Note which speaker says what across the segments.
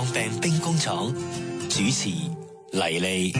Speaker 1: 抗病兵工廠，主持黎莉。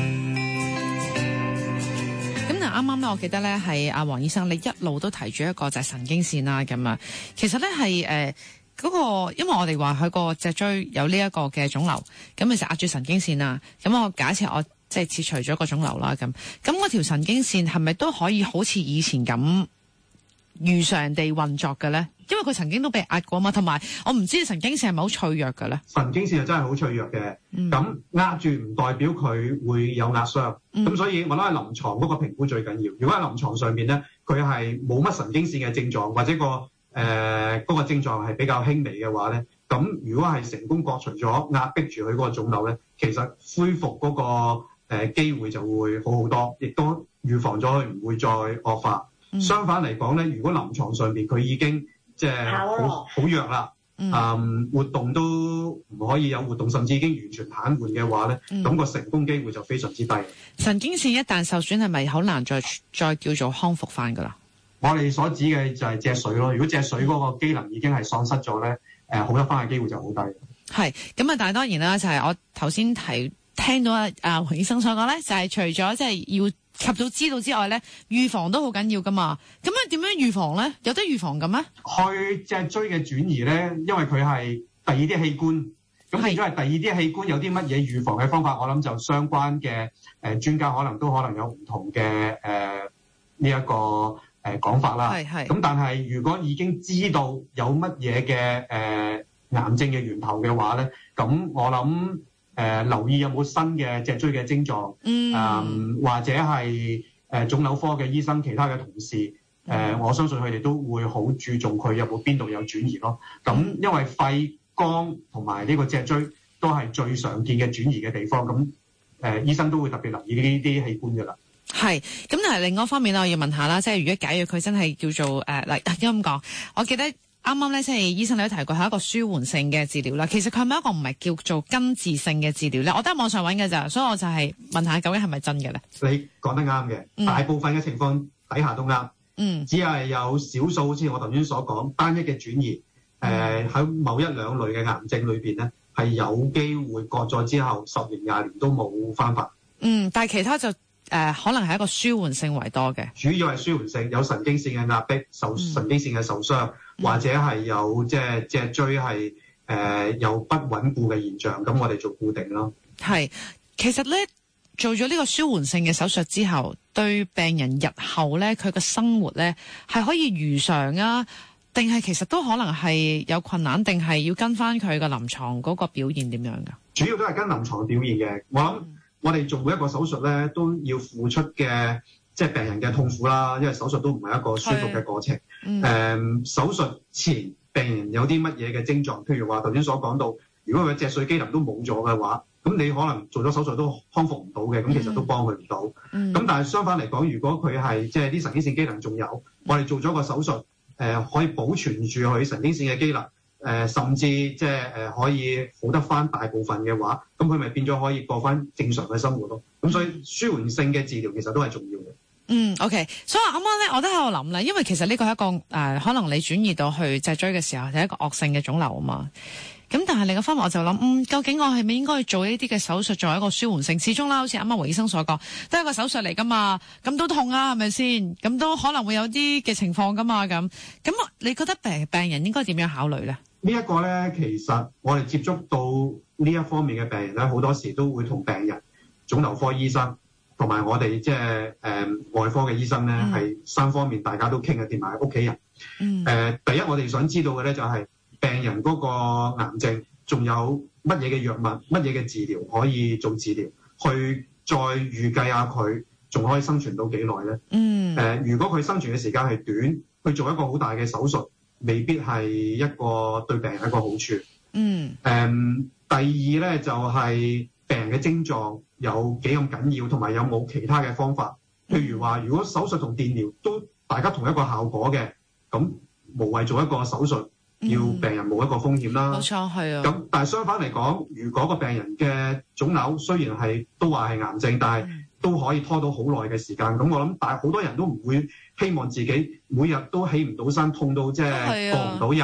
Speaker 2: 咁嗱，啱啱咧，我記得咧係阿黃醫生，你一路都提住一個就係神經線啦，咁啊，其實咧係嗰個，因為我哋話佢個脊椎有呢一個嘅腫瘤，咁其實壓住神經線啦。咁我假設我即係切除咗個腫瘤啦，咁嗰條神經線係咪都可以好似以前咁如常地運作嘅咧？因為佢曾經都被壓過嘛，同埋我唔知神經線係咪好脆弱嘅咧？
Speaker 3: 神經線係真係好脆弱嘅，咁壓住唔代表佢會有壓傷，咁所以我諗喺臨床嗰個評估最緊要。如果喺臨床上面咧，佢係冇乜神經線嘅症狀，或者嗰個症狀係比較輕微嘅話咧，咁如果係成功割除咗壓迫住佢嗰個腫瘤咧，其實恢復嗰個機會就會好好多，亦都預防咗佢唔會再惡化。相反嚟講咧，如果臨床上面佢已經即係好弱啦，活動都唔可以有活動，甚至已經完全癱瘓嘅話咧，咁個成功機會就非常之低。
Speaker 2: 神經線一旦受損，係咪好難再叫做康復翻噶啦？
Speaker 3: 我哋所指嘅就係脊髓咯。如果脊髓嗰個機能已經係喪失咗咧，好得翻嘅機會就好低。係咁啊，但係當然啦，就係我頭先聽到阿黃醫生所講咧，就係除咗即係要及早知道之外咧，預防都好緊要噶嘛。咁樣點樣預防咧？有得預防嘅咩？去脊椎嘅轉移咧，因為佢係第二啲器官，咁變咗係第二啲器官有啲乜嘢預防嘅方法，我諗就相關嘅專家可能有唔同嘅呢一個講法啦。咁但係如果已經知道有乜嘢嘅癌症嘅源頭嘅話咧，咁我諗留意有冇新嘅脊椎嘅症狀，或者係腫瘤科嘅醫生、其他嘅同事，我相信佢哋都會好注重佢有冇邊度有轉移咯。咁因為肺、肝同埋呢個脊椎都係最常見嘅轉移嘅地方，咁醫生都會特別留意呢啲器官㗎啦。係，咁但係另外一方面我要問下啦，即係如果假如佢真係叫做咁講，我記得啱啱咧，即係醫生你都提過係一個舒緩性嘅治療啦。其實佢係咪一個唔係叫做根治性嘅治療咧？我都喺網上揾嘅咋，所以我就係問下究竟係咪真嘅咧？你講得啱嘅，大部分嘅情況底下都啱，只係有少數好似我頭先所講單一嘅轉移，喺某一兩類嘅癌症裏邊咧，係有機會割咗之後10年20年都冇翻發。但係其他就可能係一個舒緩性為多嘅，主要係舒緩性，有神經線嘅壓迫、神經線嘅受傷，或者係有即係脊椎係有不穩固嘅現象，咁我哋做固定咯。係，其實咧做咗呢個舒緩性嘅手術之後，對病人日後咧佢嘅生活咧係可以如常啊，定係其實都可能係有困難，定係要跟翻佢嘅臨床嗰個表現點樣㗎？主要都係跟臨床表現嘅，我諗。我哋做每一個手術咧，都要付出嘅即係病人嘅痛苦啦，因為手術都唔係一個舒服嘅過程。手術前病人有啲乜嘢嘅症狀，譬如話頭先所講到，如果佢脊髓機能都冇咗嘅話，咁你可能做咗手術都康復唔到嘅，咁其實都幫佢唔到。咁但係相反嚟講，如果佢係即係啲神經線機能仲有，我哋做咗個手術，可以保存住佢神經線嘅機能。甚至即係可以好得翻大部分嘅話，咁佢咪變咗可以過翻正常嘅生活咯。咁所以舒緩性嘅治療其實都係重要嘅。OK， 所以啱啱咧我都喺度諗啦，因為其實呢個係一個可能你轉移到去脊椎嘅時候係一個惡性嘅腫瘤啊嘛。咁但係另一方面我就諗，究竟我係咪應該去做呢啲嘅手術作為一個舒緩性？始終啦，好似啱啱黃醫生所講，都係一個手術嚟噶嘛，咁都痛啊，係咪先？咁都可能會有啲嘅情況噶嘛，咁你覺得病人應該點樣考慮咧？呢一個咧，其實我哋接觸到呢一方面嘅病人咧，好多時都會同病人、腫瘤科醫生同埋我哋即係外科嘅醫生咧，係三方面大家都傾嘅，掂埋屋企人。第一我哋想知道嘅咧就係病人嗰個癌症仲有乜嘢嘅藥物、乜嘢嘅治療可以做治療，去再預計下佢仲可以生存到幾耐咧？如果佢生存嘅時間係短，去做一個好大嘅手術，未必係一個對病人一個好處。第二咧就係病人嘅症狀有幾咁緊要，同埋有冇其他嘅方法。譬如話，如果手術同電療都大家同一個效果嘅，咁無謂做一個手術，要病人冇一個風險啦。冇錯，係啊。咁但係相反嚟講，如果個病人嘅腫瘤雖然係都話係癌症，但係都可以拖到好耐嘅時間。咁我諗，但係好多人都唔會希望自己每日都起唔到身，痛到即係過唔到日，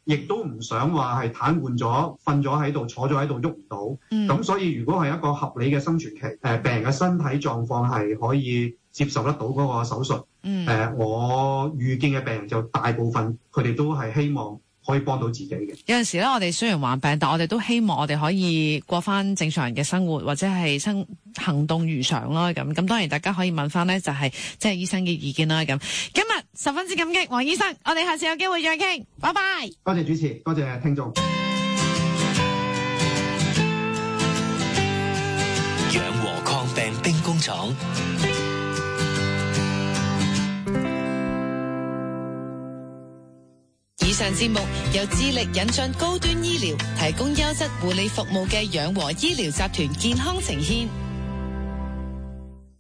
Speaker 3: 亦都唔想話係癱瘓咗、瞓咗喺度、坐咗喺度喐唔到。咁所以如果係一個合理嘅生存期，病人嘅身體狀況係可以接受得到嗰個手術。我遇見嘅病人就大部分佢哋都係希望可以幫到自己嘅。
Speaker 2: 有陣時咧，我哋雖然患病，但我哋都希望我哋可以過翻正常人嘅生活，或者係行動如常咯。咁當然大家可以問翻咧，就係即係醫生嘅意見啦。咁今日十分之感激黃醫生，我哋下次有機會再傾，拜拜。
Speaker 3: 多謝主持，多謝聽眾。
Speaker 1: 養和抗病兵工廠。
Speaker 4: 以上節目由致力引進高端醫療、提供優質護理服務嘅養和醫療集團健康呈獻。